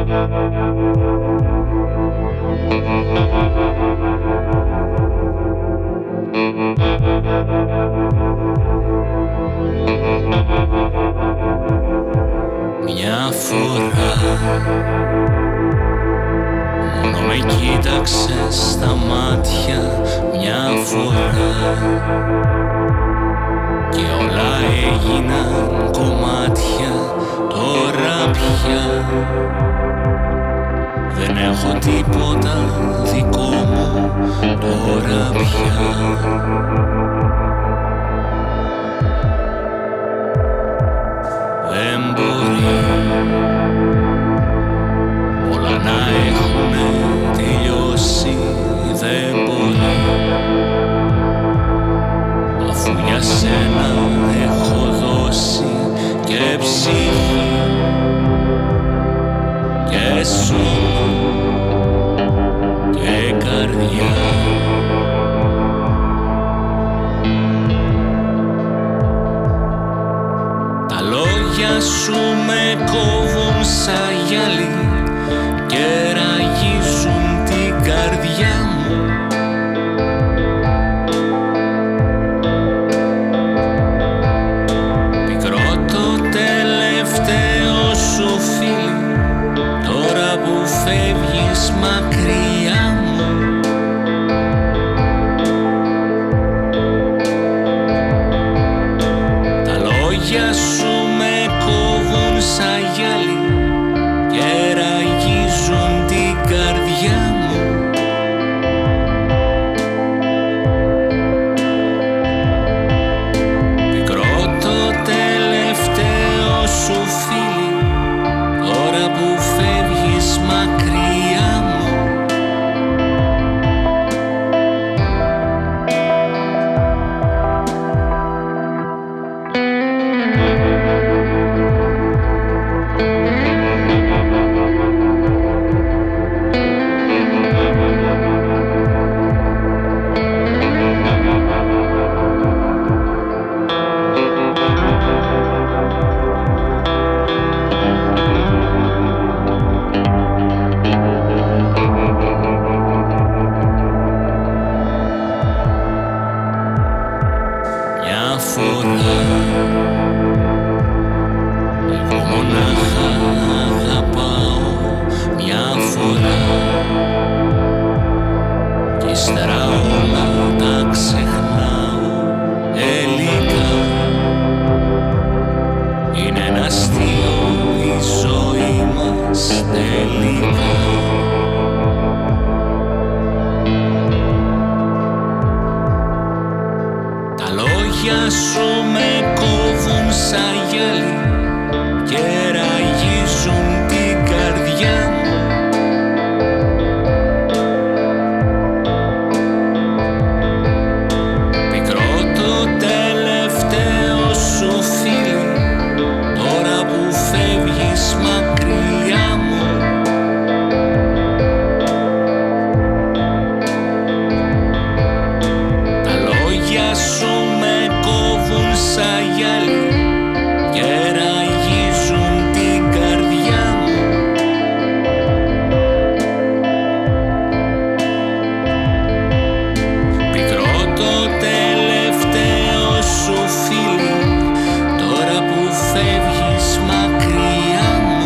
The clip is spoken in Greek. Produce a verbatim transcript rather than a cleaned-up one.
Μια φορά μόνο με κοίταξες στα μάτια, μια φορά, και όλα έγιναν κομμάτια. Τώρα πια δεν έχω τίποτα δικό μου. Τώρα πια δεν μπορεί όλα να έχουνε τελειώσει. Δεν μπορεί, αφού για σένα έχω δώσει και ψυχή και σώμα και καρδιά. Τα λόγια σου με κόβουν σαν γυαλί και ραγίζουν την καρδιά μου. Πικρό το τελευταίο σου φίλι, τώρα που φεύγεις μακριά μου. Τα λόγια σου με κόβουν σαν γυαλί και ραγίζουν την καρδιά μου. Πικρό το τελευταίο σου φίλι, τώρα που φεύγεις μακριά μου. Μια φορά εγώ μονάχα αγαπάω, μια φορά, κι ύστερα όλα τα ξεχνάω. Τελικά είναι ένα αστείο η ζωή μας, τελικά. Τα λόγια σου με κόβουν σαν γυαλί και ραγίζουν την καρδιά μου. Πικρό το τελευταίο σου φίλι, τώρα που φεύγεις μακριά μου. Τα λόγια σου με κόβουν σαν γυαλί και ραγίζουν την καρδιά μου. Πικρό το τελευταίο σου φίλι, τώρα που φεύγεις μακριά μου.